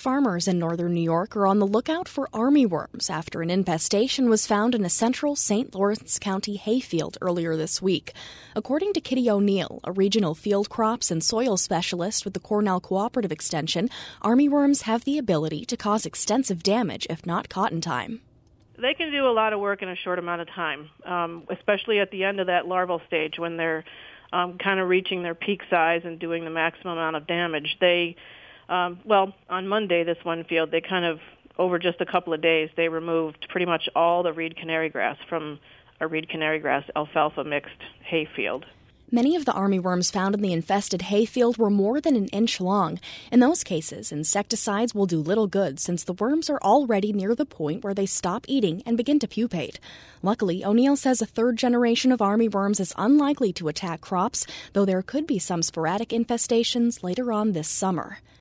Farmers in northern New York are on the lookout for armyworms after an infestation was found in a central St. Lawrence County hayfield earlier this week. According to Kitty O'Neill, a regional field crops and soil specialist with the Cornell Cooperative Extension, armyworms have the ability to cause extensive damage if not caught in time. They can do a lot of work in a short amount of time, especially at the end of that larval stage when they're kind of reaching their peak size and doing the maximum amount of damage. On Monday, this one field, they kind of, over just a couple of days, they removed pretty much all the reed canary grass from a reed canary grass alfalfa mixed hayfield. Many of the armyworms found in the infested hayfield were more than an inch long. In those cases, insecticides will do little good since the worms are already near the point where they stop eating and begin to pupate. Luckily, O'Neill says a third generation of armyworms is unlikely to attack crops, though there could be some sporadic infestations later on this summer.